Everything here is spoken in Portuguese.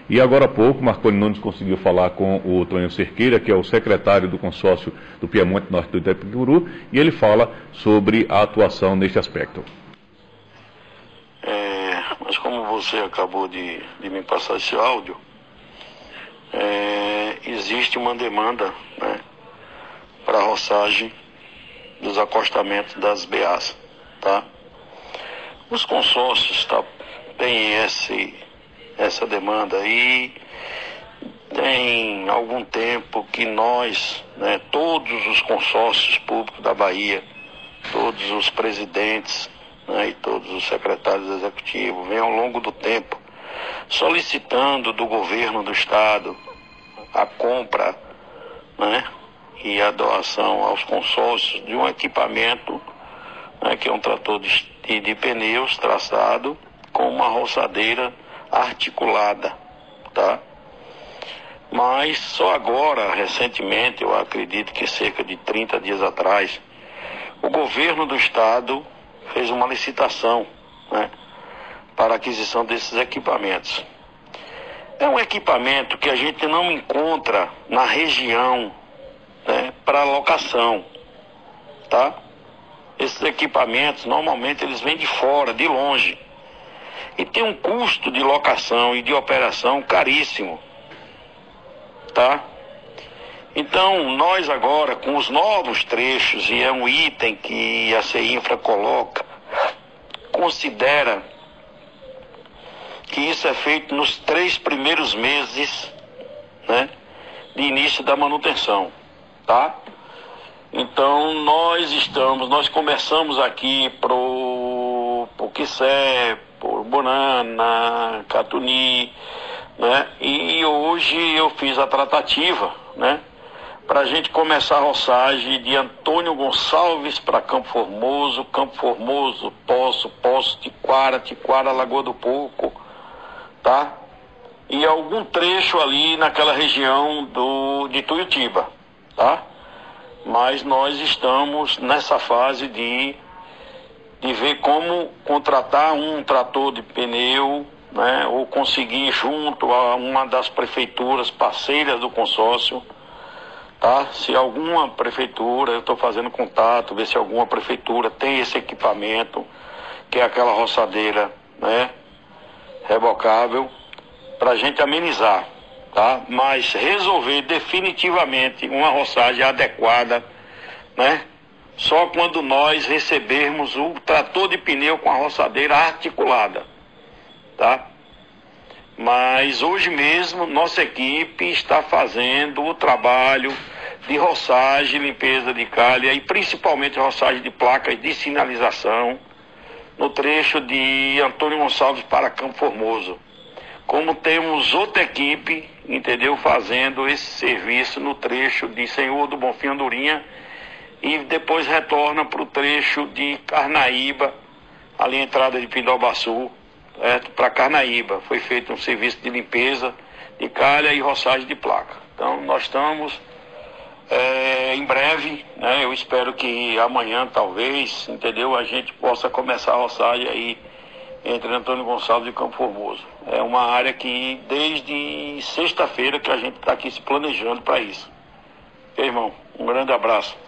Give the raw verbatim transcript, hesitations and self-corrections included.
E agora há pouco, Marconi Nunes conseguiu falar com o Tonho Cerqueira, que é o secretário do consórcio do Piemonte Norte do Itapicuru, e ele fala sobre a atuação neste aspecto. É, mas como você acabou de, de me passar esse áudio, é, existe uma demanda, né, para a roçagem dos acostamentos das B As, tá? Os consórcios tá, têm esse, essa demanda e tem algum tempo que nós, né, todos os consórcios públicos da Bahia, todos os presidentes, né, e todos os secretários executivos, vêm ao longo do tempo solicitando do governo do estado a compra, né, e a doação aos consórcios de um equipamento, né, que é um trator de, de, de pneus traçado com uma roçadeira articulada, tá? Mas só agora, recentemente, eu acredito que cerca de trinta dias atrás, o governo do estado fez uma licitação, né, para a aquisição desses equipamentos. É um equipamento que a gente não encontra na região, né, para locação, tá? Esses equipamentos, normalmente, eles vêm de fora, de longe. E tem um custo de locação e de operação caríssimo, tá? Então, nós agora, com os novos trechos, e é um item que a CEINFRA coloca, considera que isso é feito nos três primeiros meses, né, de início da manutenção, tá? Então, nós estamos, nós começamos aqui pro, pro Quissé, por Bonana, Catuni, né, e hoje eu fiz a tratativa, né, para a gente começar a roçagem de Antônio Gonçalves para Campo Formoso, Campo Formoso, Poço, Poço, Tiquara, Tiquara, Lagoa do Porco, tá? E algum trecho ali naquela região do, de Tuiutiba, tá? Mas nós estamos nessa fase de, de ver como contratar um trator de pneu, né, ou conseguir junto a uma das prefeituras parceiras do consórcio, tá? Se alguma prefeitura, eu estou fazendo contato, ver se alguma prefeitura tem esse equipamento, que é aquela roçadeira, né, rebocável, para a gente amenizar, tá? Mas resolver definitivamente uma roçagem adequada, né, só quando nós recebermos o trator de pneu com a roçadeira articulada, tá? Mas hoje mesmo nossa equipe está fazendo o trabalho de roçagem, limpeza de calha e principalmente roçagem de placas de sinalização no trecho de Antônio Gonçalves para Campo Formoso. Como temos outra equipe, entendeu, fazendo esse serviço no trecho de Senhor do Bonfim Andorinha e depois retorna para o trecho de Carnaíba, ali a entrada de Pindobaçu, para Carnaíba. Foi feito um serviço de limpeza de calha e roçagem de placa. Então nós estamos é, em breve, né, eu espero que amanhã talvez, entendeu, a gente possa começar a roçagem aí entre Antônio Gonçalves e Campo Formoso. É uma área que desde sexta-feira que a gente está aqui se planejando para isso. Ok, irmão? Um grande abraço.